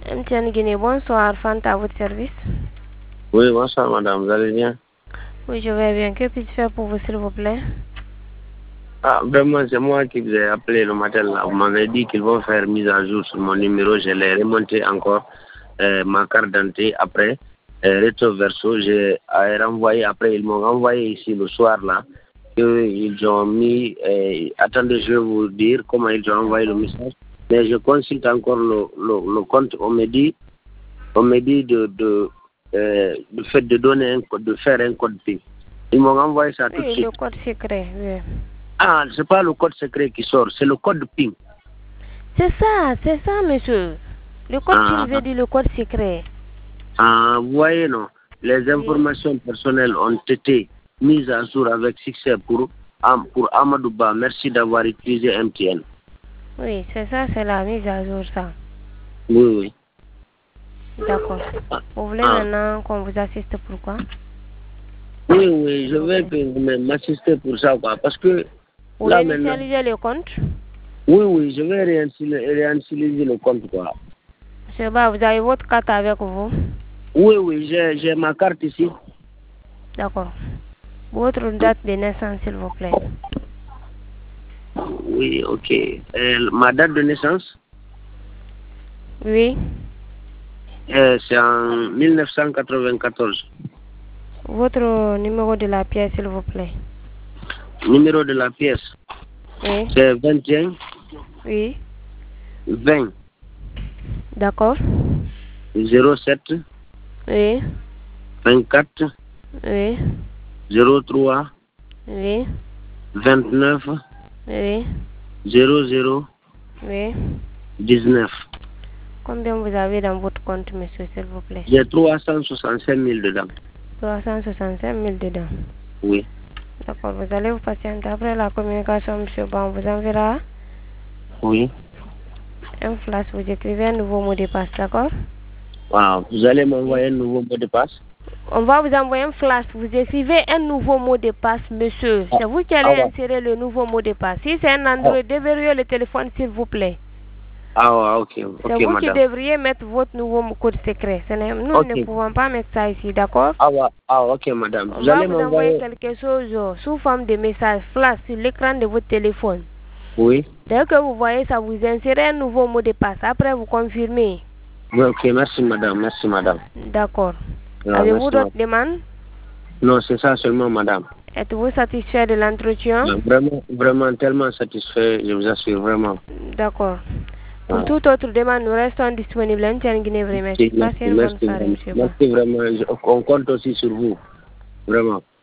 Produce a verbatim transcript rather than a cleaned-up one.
M T N Guinée, bonsoir, Fanta, à votre service. Oui, bonsoir madame, vous allez bien? Oui, je vais bien. Que puis-je faire pour vous, s'il vous plaît? Ah, vraiment, c'est moi qui vous ai appelé le matin là. Vous m'avez dit qu'ils vont faire mise à jour sur mon numéro. Je l'ai remonté encore, euh, ma carte d'identité. Après, euh, recto verso, j'ai euh, renvoyé. Après, ils m'ont renvoyé ici le soir là. Ils ont mis. Euh, attendez, je vais vous dire comment ils ont envoyé le message. Mais je consulte encore le, le, le compte. On me dit, on me dit de, de, euh, de, fait de donner un code, de faire un code PIN. Ils m'ont envoyé ça tout de Oui, suite. le code secret, oui. Ah, c'est pas le code secret qui sort, c'est le code PIN. C'est ça, c'est ça, monsieur. Le code Ah, qu'il veut dire le code secret. ah, vous voyez, non, les informations oui. personnelles ont été mises à jour avec succès pour, pour Amadouba. Merci d'avoir utilisé M T N. Oui, c'est ça, c'est la mise à jour, ça. Oui, oui. D'accord. Ah, vous voulez ah. maintenant qu'on vous assiste pourquoi? Oui, oui, je vais que vous m'assister pour ça, quoi, parce que... Vous voulez initialiser le compte? Oui, oui, je vais réinitialiser le compte, quoi. Monsieur Ba, vous avez votre carte avec vous? Oui, oui, j'ai ma carte ici. D'accord. Votre date de naissance, s'il vous plaît. Oui, ok. Euh, ma date de naissance? Oui. Euh, c'est en mille neuf cent quatre-vingt-quatorze. Votre numéro de la pièce, s'il vous plaît. Numéro de la pièce? Oui. C'est vingt et un. Oui. vingt. D'accord. zéro sept. Oui. vingt-quatre. Oui. zéro trois. Oui. vingt-neuf. Oui. zéro zéro. Oui. dix-neuf. Combien vous avez dans votre compte, monsieur, s'il vous plaît? J'ai trois cent soixante-cinq mille dedans. trois cent soixante-cinq mille dedans? Oui. D'accord, vous allez vous patienter. Après la communication, monsieur Ban vous enverra. Oui. Un flash, vous écrivez un nouveau mot de passe, d'accord? Wow. Vous allez m'envoyer un nouveau mot de passe? On va vous envoyer un flash. Vous écrivez un nouveau mot de passe, monsieur. C'est vous qui allez ah, ouais. insérer le nouveau mot de passe. Si c'est un Android, oh. déverrouillez le téléphone, s'il vous plaît. Ah, ouais, ok. C'est okay, vous madame. qui devriez mettre votre nouveau code secret. Nous okay. ne pouvons pas mettre ça ici, d'accord? Ah, ouais. ah, ok, madame. On vous va allez vous envoyer m'envoyer quelque chose sous forme de message flash sur l'écran de votre téléphone. Oui. Dès que vous voyez ça, vous insérez un nouveau mot de passe. Après, vous confirmez. Oui, ok, merci, madame. Merci, madame. D'accord. Avez-vous d'autres demandes? Non, c'est ça seulement, madame. Êtes-vous satisfait de l'entretien? Vraiment, vraiment, tellement satisfait, je vous assure, vraiment. D'accord. Pour ah. toute autre demande, nous restons disponibles. Merci, merci, merci, merci, merci, merci vraiment. On compte aussi sur vous. Vraiment.